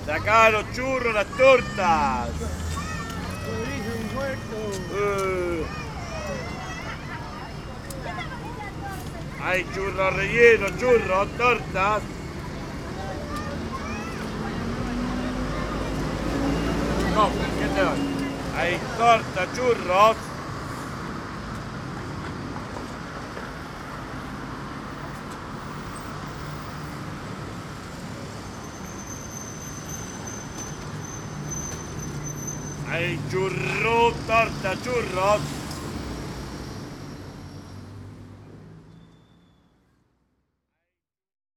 Sacá los churros, las tortas. Origen muerto. Hay churros rellenos, churros, tortas. No, ¿qué te doy? Hay torta, churros. Hay churro, torta, churros.